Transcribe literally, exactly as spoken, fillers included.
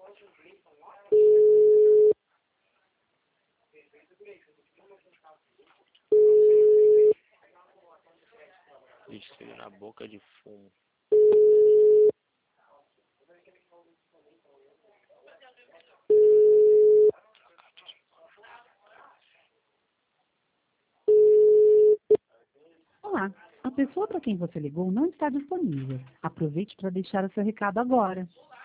Estreia na boca de fumo. Olá, a pessoa para quem você ligou não está disponível. Aproveite para deixar o seu recado agora.